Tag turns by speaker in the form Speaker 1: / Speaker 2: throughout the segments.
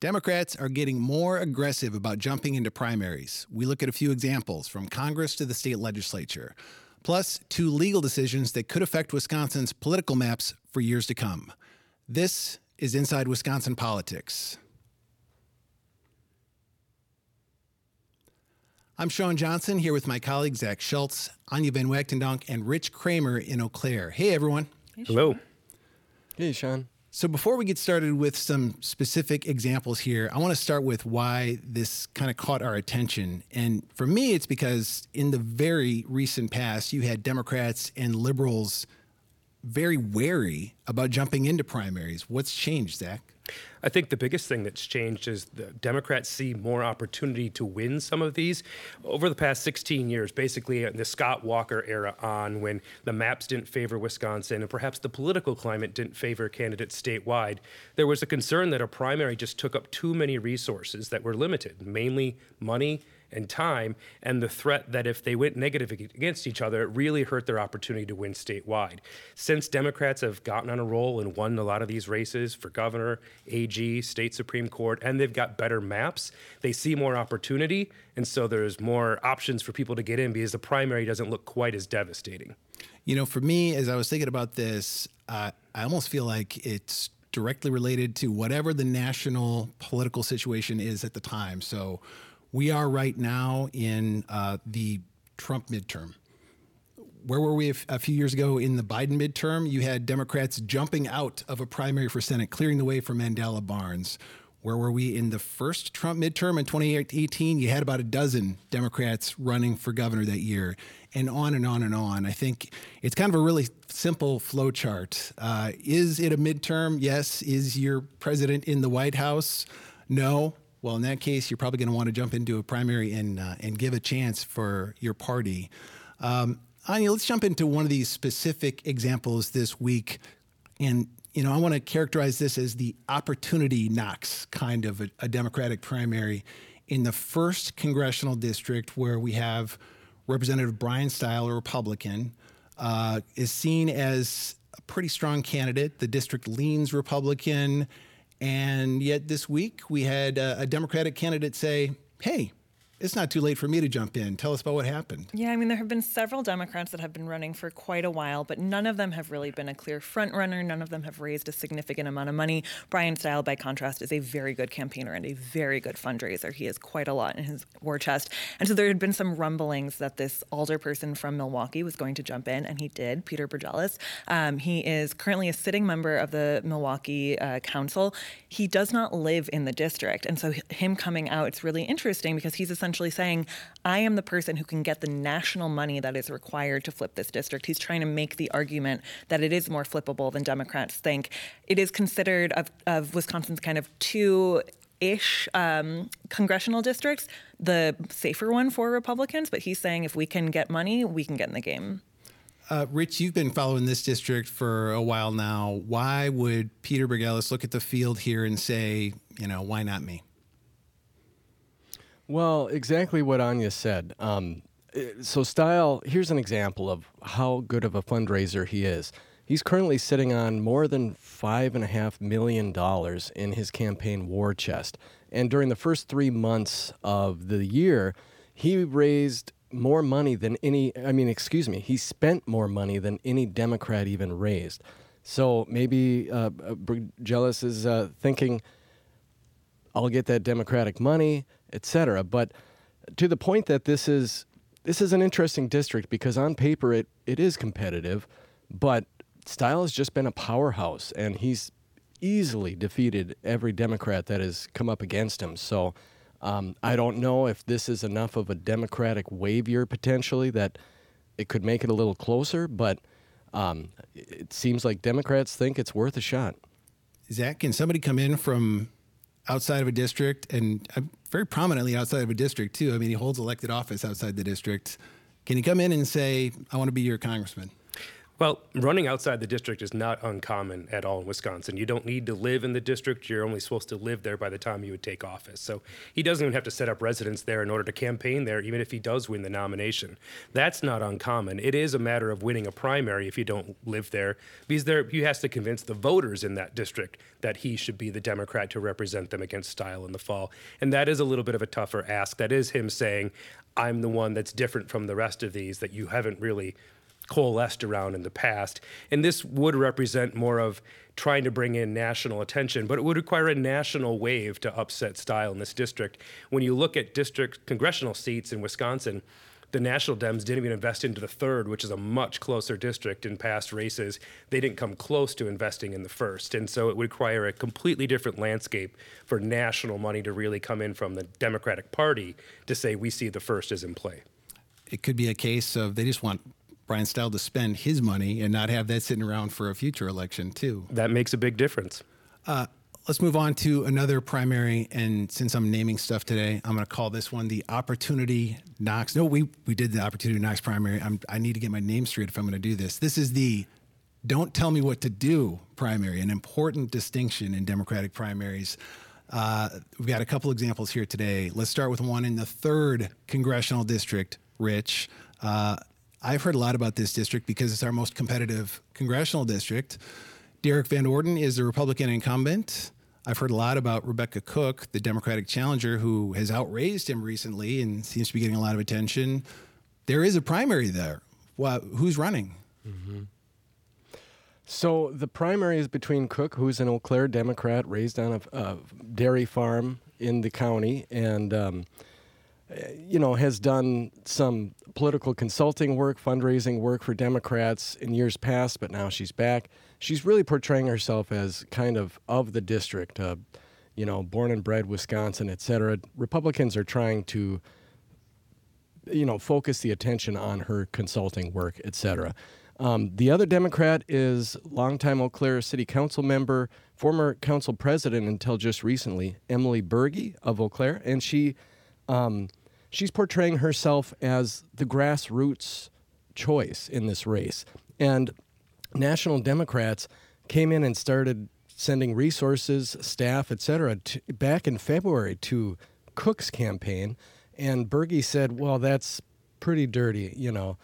Speaker 1: Democrats are getting more aggressive about jumping into primaries. We look at a few examples from Congress to the state legislature, plus 2 legal decisions that could affect Wisconsin's political maps for years to come. This is Inside Wisconsin Politics. I'm Sean Johnson here with my colleagues Zach Schultz, Anya Van Wachtendonk, and Rich Kramer in Eau Claire. Hey, everyone.
Speaker 2: Hey,
Speaker 3: Hello.
Speaker 2: Hey, Sean.
Speaker 1: So before we get started with some specific examples here, I want to start with why this kind of caught our attention. And for me, it's because in the very recent past, you had Democrats and liberals very wary about jumping into primaries. What's changed, Zach?
Speaker 3: I think the biggest thing that's changed is the Democrats see more opportunity to win some of these. Over the past 16 years, basically in the Scott Walker era on, when the maps didn't favor Wisconsin and perhaps the political climate didn't favor candidates statewide, there was a concern that a primary just took up too many resources that were limited, mainly money and time, and the threat that if they went negative against each other, it really hurt their opportunity to win statewide. Since Democrats have gotten on a roll and won a lot of these races for governor, AG, state Supreme Court, and they've got better maps, they see more opportunity, and so there's more options for people to get in because the primary doesn't look quite as devastating.
Speaker 1: You know, for me, as I was thinking about this, I almost feel like it's directly related to whatever the national political situation is at the time. So we are right now in the Trump midterm. Where were we a few years ago in the Biden midterm? You had Democrats jumping out of a primary for Senate, clearing the way for Mandela Barnes. Where were we in the first Trump midterm in 2018? You had about a dozen Democrats running for governor that year, and on and on and on. I think it's kind of a really simple flow chart. Is it a midterm? Yes. Is your president in the White House? No. Well, in that case, you're probably going to want to jump into a primary and give a chance for your party. Anya, let's jump into one of these specific examples this week. And, you know, I want to characterize this as the opportunity knocks kind of a Democratic primary in the first congressional district where we have Representative Brian Stiles, a Republican, is seen as a pretty strong candidate. The district leans Republican. And yet this week we had a Democratic candidate say, hey, it's not too late for me to jump in. Tell us about what happened.
Speaker 2: Yeah, I mean, there have been several Democrats that have been running for quite a while, but none of them have really been a clear front runner. None of them have raised a significant amount of money. Brian Stiles, by contrast, is a very good campaigner and a very good fundraiser. He has quite a lot in his war chest. And so there had been some rumblings that this alderperson from Milwaukee was going to jump in, and he did, Peter Burgelis. He is currently a sitting member of the Milwaukee Council. He does not live in the district. And so him coming out, it's really interesting because he's essentially saying, I am the person who can get the national money that is required to flip this district. He's trying to make the argument that it is more flippable than Democrats think. It is considered of Wisconsin's kind of two-ish congressional districts, the safer one for Republicans, but he's saying if we can get money, we can get in the game.
Speaker 1: Rich, you've been following this district for a while now. Why would Peter Burgelis look at the field here and say, you know, why not me?
Speaker 4: Well, exactly what Anya said. So Stiles, here's an example of how good of a fundraiser he is. He's currently sitting on more than $5.5 million in his campaign war chest. And during the first 3 months of the year, he raised more money than he spent more money than any Democrat even raised. So maybe Burgelis is thinking, I'll get that Democratic money, etc. But to the point that this is an interesting district because on paper it is competitive, but Stiles has just been a powerhouse, and he's easily defeated every Democrat that has come up against him. So I don't know if this is enough of a Democratic wave year potentially that it could make it a little closer, but it seems like Democrats think it's worth a shot.
Speaker 1: Zach, can somebody come in from outside of a district, and very prominently outside of a district, too? I mean, he holds elected office outside the district. Can he come in and say, I want to be your congressman?
Speaker 3: Well, running outside the district is not uncommon at all in Wisconsin. You don't need to live in the district. You're only supposed to live there by the time you would take office. So he doesn't even have to set up residence there in order to campaign there, even if he does win the nomination. That's not uncommon. It is a matter of winning a primary if you don't live there, because he has to convince the voters in that district that he should be the Democrat to represent them against Stile in the fall. And that is a little bit of a tougher ask. That is him saying, I'm the one that's different from the rest of these that you haven't really coalesced around in the past. And this would represent more of trying to bring in national attention, but it would require a national wave to upset Stile in this district. When you look at district congressional seats in Wisconsin, the National Dems didn't even invest into the 3rd, which is a much closer district in past races. They didn't come close to investing in the 1st. And so it would require a completely different landscape for national money to really come in from the Democratic Party to say we see the 1st as in play.
Speaker 1: It could be a case of they just want Brian Stile to spend his money and not have that sitting around for a future election, too.
Speaker 3: That makes a big difference.
Speaker 1: Let's move on to another primary. And since I'm naming stuff today, I'm going to call this one the Opportunity Knox. No, we did the Opportunity Knox primary. I need to get my name straight if I'm going to do this. This is the Don't Tell Me What to Do primary, an important distinction in Democratic primaries. We've got a couple examples here today. Let's start with one in the 3rd congressional district, Rich. I've heard a lot about this district because it's our most competitive congressional district. Derek Van Orden is the Republican incumbent. I've heard a lot about Rebecca Cook, the Democratic challenger, who has outraised him recently and seems to be getting a lot of attention. There is a primary there. Well, who's running?
Speaker 4: Mm-hmm. So the primary is between Cook, who's an Eau Claire Democrat, raised on a dairy farm in the county, and has done some political consulting work, fundraising work for Democrats in years past, but now she's back. She's really portraying herself as kind of the district, born and bred Wisconsin, et cetera. Republicans are trying to, focus the attention on her consulting work, et cetera. The other Democrat is longtime Eau Claire City Council member, former council president until just recently, Emily Berge of Eau Claire, and she's portraying herself as the grassroots choice in this race. And national Democrats came in and started sending resources, staff, et cetera, back in February to Cook's campaign. And Berge said, well, that's pretty dirty,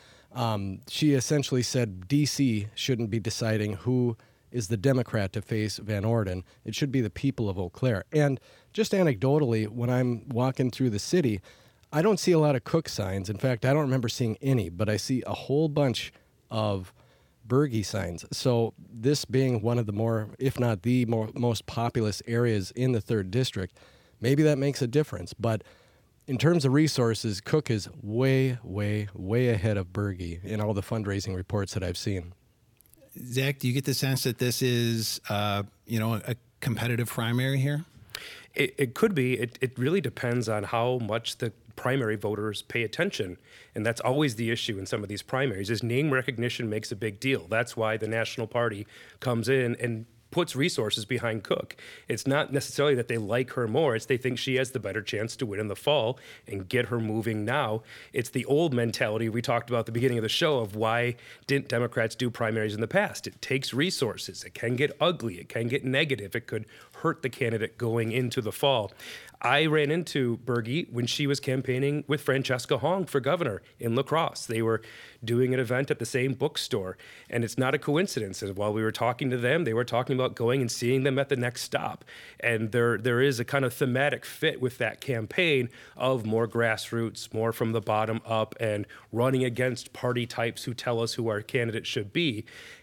Speaker 4: She essentially said D.C. shouldn't be deciding who is the Democrat to face Van Orden. It should be the people of Eau Claire. And just anecdotally, when I'm walking through the city, I don't see a lot of Cook signs. In fact, I don't remember seeing any, but I see a whole bunch of Berge signs. So this being one of the more, if not the most populous areas in the 3rd district, maybe that makes a difference. But in terms of resources, Cook is way, way, way ahead of Berge in all the fundraising reports that I've seen.
Speaker 1: Zach, do you get the sense that this is, a competitive primary here?
Speaker 3: It could be. It really depends on how much the primary voters pay attention. And that's always the issue in some of these primaries, is name recognition makes a big deal. That's why the National Party comes in and puts resources behind Cook. It's not necessarily that they like her more, it's they think she has the better chance to win in the fall and get her moving now. It's the old mentality we talked about at the beginning of the show of why didn't Democrats do primaries in the past? It takes resources. It can get ugly. It can get negative. It could hurt the candidate going into the fall. I ran into Berge when she was campaigning with Francesca Hong for governor in La Crosse. They were doing an event at the same bookstore, and it's not a coincidence. And while we were talking to them, they were talking about going and seeing them at the next stop. And there is a kind of thematic fit with that campaign of more grassroots, more from the bottom up, and running against party types who tell us who our candidate should be.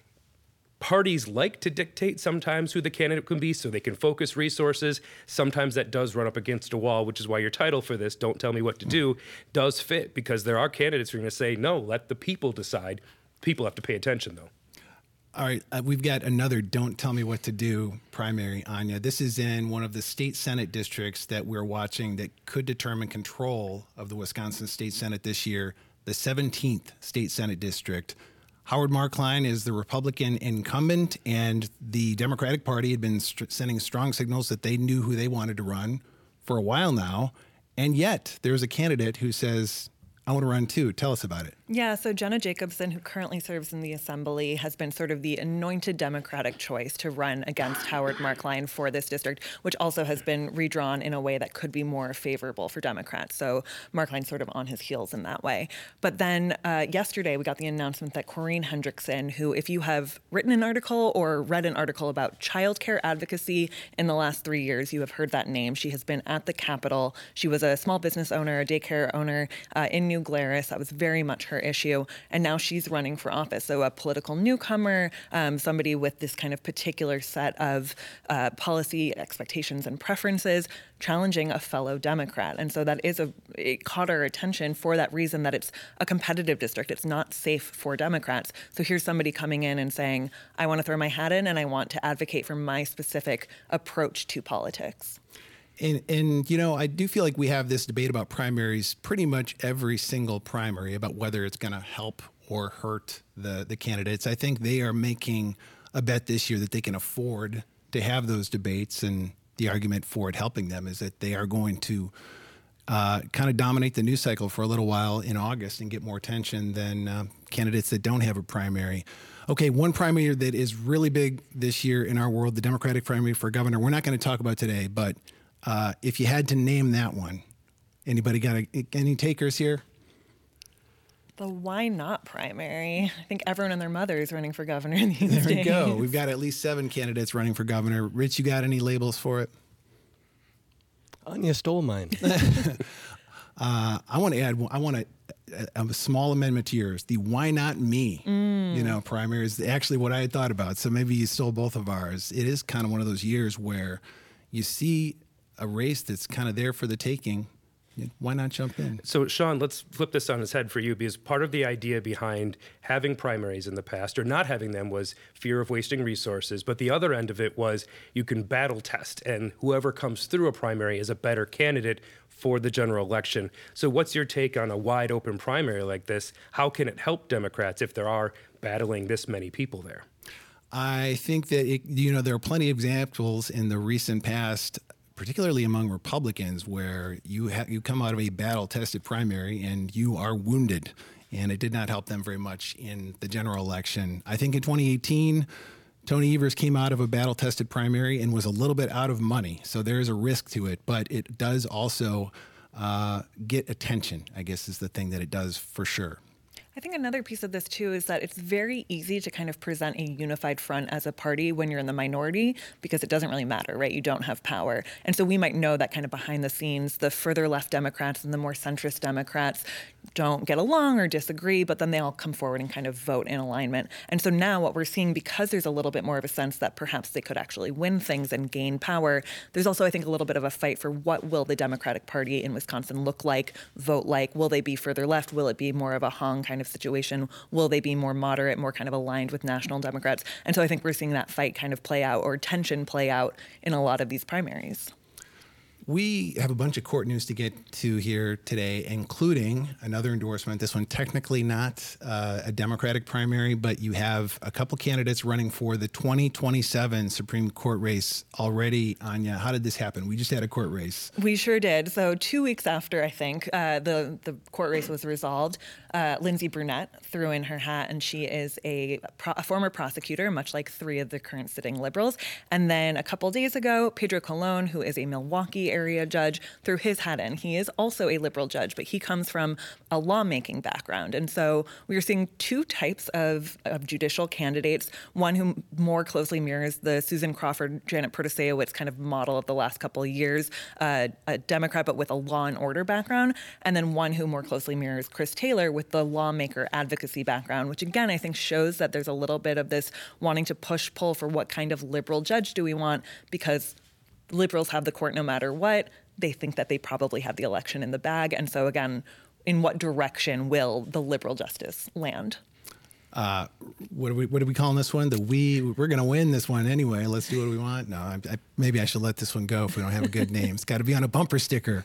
Speaker 3: Parties like to dictate sometimes who the candidate can be so they can focus resources. Sometimes that does run up against a wall, which is why your title for this, Don't Tell Me What to Do, does fit, because there are candidates who are going to say, no, let the people decide. People have to pay attention, though.
Speaker 1: All right, we've got another Don't Tell Me What to Do primary, Anya. This is in one of the state Senate districts that we're watching that could determine control of the Wisconsin State Senate this year, the 17th state Senate district. Howard Marklein is the Republican incumbent, and the Democratic Party had been sending strong signals that they knew who they wanted to run for a while now. And yet there's a candidate who says, I want to run too. Tell us about it.
Speaker 2: Yeah, so Jenna Jacobson, who currently serves in the Assembly, has been sort of the anointed Democratic choice to run against Howard Marklein for this district, which also has been redrawn in a way that could be more favorable for Democrats. So Marklein's sort of on his heels in that way. But then yesterday, we got the announcement that Corinne Hendrickson, who, if you have written an article or read an article about childcare advocacy in the last 3 years, you have heard that name. She has been at the Capitol. She was a small business owner, a daycare owner in New Glarus. That was very much her issue. And now she's running for office. So a political newcomer, somebody with this kind of particular set of policy expectations and preferences, challenging a fellow Democrat. And so that is it caught our attention for that reason, that it's a competitive district. It's not safe for Democrats. So here's somebody coming in and saying, I want to throw my hat in and I want to advocate for my specific approach to politics.
Speaker 1: And you know, I do feel like we have this debate about primaries pretty much every single primary about whether it's going to help or hurt the candidates. I think they are making a bet this year that they can afford to have those debates, and the argument for it helping them is that they are going to kind of dominate the news cycle for a little while in August and get more attention than candidates that don't have a primary. Okay, one primary that is really big this year in our world, the Democratic primary for governor, we're not going to talk about today, but if you had to name that one, anybody got any takers here?
Speaker 2: The why not primary? I think everyone and their mother is running for governor these days.
Speaker 1: There we go. We've got at least 7 candidates running for governor. Rich, you got any labels for it?
Speaker 4: Anya stole mine.
Speaker 1: I want to add. I want a small amendment to yours. The why not me? Primary is actually what I had thought about. So maybe you stole both of ours. It is kind of one of those years where you see a race that's kind of there for the taking. Why not jump in?
Speaker 3: So, Sean, let's flip this on its head for you, because part of the idea behind having primaries in the past or not having them was fear of wasting resources. But the other end of it was you can battle test, and whoever comes through a primary is a better candidate for the general election. So what's your take on a wide open primary like this? How can it help Democrats if there are battling this many people there?
Speaker 1: I think that, there are plenty of examples in the recent past, particularly among Republicans, where you come out of a battle-tested primary and you are wounded, and it did not help them very much in the general election. I think in 2018, Tony Evers came out of a battle-tested primary and was a little bit out of money, so there is a risk to it, but it does also get attention, I guess is the thing that it does for sure.
Speaker 2: I think another piece of this, too, is that it's very easy to kind of present a unified front as a party when you're in the minority, because it doesn't really matter, right? You don't have power. And so we might know that kind of behind the scenes, the further left Democrats and the more centrist Democrats don't get along or disagree, but then they all come forward and kind of vote in alignment. And so now what we're seeing, because there's a little bit more of a sense that perhaps they could actually win things and gain power, there's also, I think, a little bit of a fight for what will the Democratic Party in Wisconsin look like, vote like. Will they be further left? Will it be more of a Hong kind of situation? Will they be more moderate, more kind of aligned with national Democrats? And so I think we're seeing that fight kind of play out, or tension play out, in a lot of these primaries.
Speaker 1: We have a bunch of court news to get to here today, including another endorsement. This one technically not a Democratic primary, but you have a couple candidates running for the 2027 Supreme Court race already. Anya, how did this happen? We just had a court race.
Speaker 2: We sure did. So 2 weeks after, I think, the court race was resolved, Lindsey Brunette threw in her hat, and she is a former prosecutor, much like 3 of the current sitting liberals. And then a couple days ago, Pedro Colon, who is a Milwaukee area judge, threw his hat in. He is also a liberal judge, but he comes from a lawmaking background. And so we are seeing 2 types of judicial candidates, one who more closely mirrors the Susan Crawford, Janet Protasiewicz kind of model of the last couple of years, a Democrat but with a law and order background, and then one who more closely mirrors Chris Taylor with the lawmaker advocacy background, which again, I think shows that there's a little bit of this wanting to push-pull for what kind of liberal judge do we want, because liberals have the court no matter what. They think that they probably have the election in the bag. And so again, in what direction will the liberal justice land?
Speaker 1: What are we calling this one? We're going to win this one anyway. Let's do what we want. No, maybe I should let this one go if we don't have a good name. It's got to be on a bumper sticker.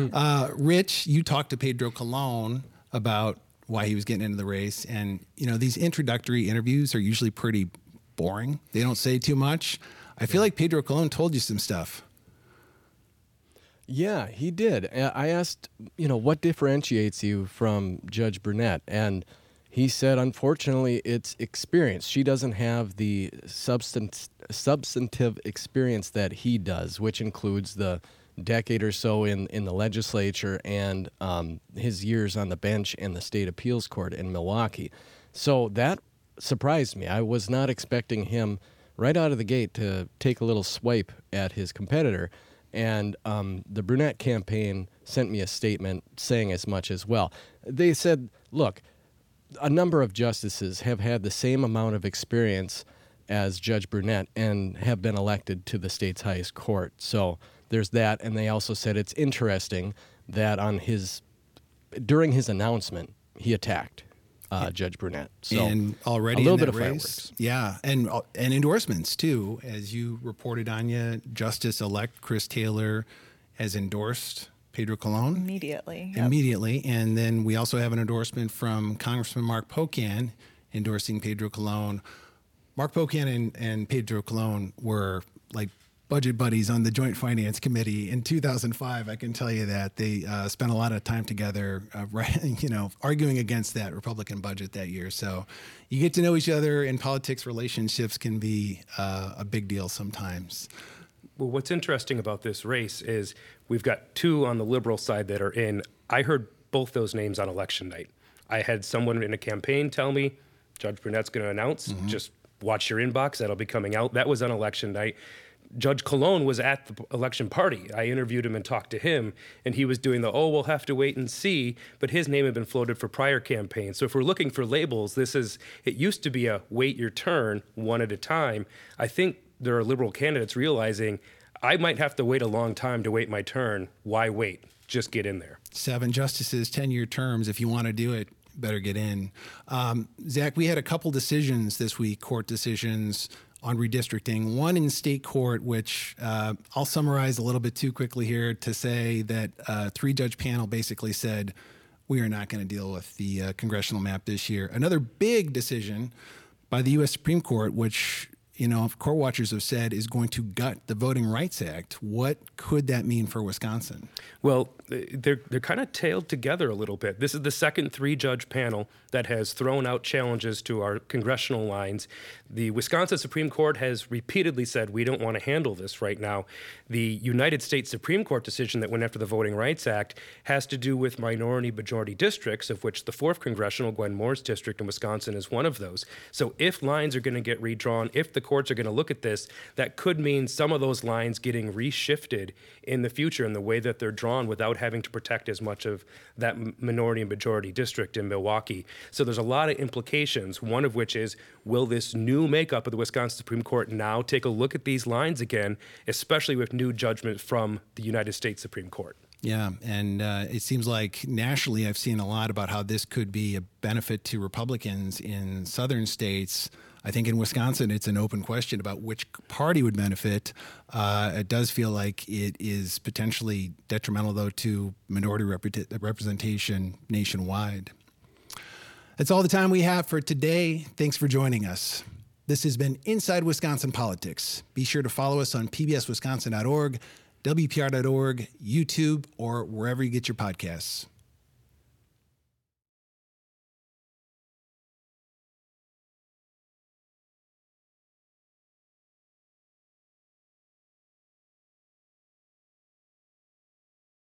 Speaker 1: Rich, you talked to Pedro Colon about why he was getting into the race. And, these introductory interviews are usually pretty boring. They don't say too much. I feel like Pedro Colon told you some stuff.
Speaker 4: Yeah, he did. I asked, what differentiates you from Judge Burnett? And he said, unfortunately, it's experience. She doesn't have the substantive experience that he does, which includes the decade or so in the legislature and his years on the bench in the state appeals court in Milwaukee. So that surprised me. I was not expecting him right out of the gate to take a little swipe at his competitor. And the Burnett campaign sent me a statement saying as much as well. They said, look, a number of justices have had the same amount of experience as Judge Burnett and have been elected to the state's highest court. So there's that. And they also said it's interesting that during his announcement, he attacked Judge Burnett. So
Speaker 1: and already
Speaker 4: a little
Speaker 1: in that
Speaker 4: bit of
Speaker 1: race,
Speaker 4: fireworks.
Speaker 1: yeah, and endorsements too, as you reported, Anya. Justice-elect Chris Taylor has endorsed Pedro Colon
Speaker 2: Immediately. Yep.
Speaker 1: immediately, and then we also have an endorsement from Congressman Mark Pocan endorsing Pedro Colon. Mark Pocan and Pedro Colon were like budget buddies on the Joint Finance Committee in 2005. I can tell you that they spent a lot of time together, arguing against that Republican budget that year. So you get to know each other in politics. Relationships can be a big deal sometimes.
Speaker 3: Well, what's interesting about this race is we've got two on the liberal side that are in. I heard both those names on election night. I had someone in a campaign tell me, Judge Burnett's going to announce, just watch your inbox, that'll be coming out. That was on election night. Judge Colon was at the election party. I interviewed him and talked to him, and he was doing we'll have to wait and see, but his name had been floated for prior campaigns. So if we're looking for labels, it used to be a wait your turn, one at a time. I think there are liberal candidates realizing I might have to wait a long time to wait my turn. Why wait? Just get in there.
Speaker 1: 7 justices, 10-year terms. If you want to do it, better get in. Zach, we had a couple decisions this week, court decisions on redistricting. One in state court, which I'll summarize a little bit too quickly here to say that a 3-judge panel basically said, we are not going to deal with the congressional map this year. Another big decision by the U.S. Supreme Court, which court watchers have said is going to gut the Voting Rights Act. What could that mean for Wisconsin?
Speaker 3: Well, they're kind of tailed together a little bit. This is the second 3-judge panel that has thrown out challenges to our congressional lines. The Wisconsin Supreme Court has repeatedly said we don't want to handle this right now. The United States Supreme Court decision that went after the Voting Rights Act has to do with minority-majority districts, of which the 4th Congressional, Gwen Moore's district in Wisconsin, is one of those. So if lines are going to get redrawn, if the courts are going to look at this, that could mean some of those lines getting reshifted in the future in the way that they're drawn without having to protect as much of that minority and majority district in Milwaukee. So there's a lot of implications, one of which is, will this new makeup of the Wisconsin Supreme Court now take a look at these lines again, especially with new judgment from the United States Supreme Court?
Speaker 1: Yeah, and it seems like nationally I've seen a lot about how this could be a benefit to Republicans in southern states. I think in Wisconsin it's an open question about which party would benefit. It does feel like it is potentially detrimental, though, to minority representation nationwide. That's all the time we have for today. Thanks for joining us. This has been Inside Wisconsin Politics. Be sure to follow us on pbswisconsin.org, WPR.org, YouTube, or wherever you get your podcasts.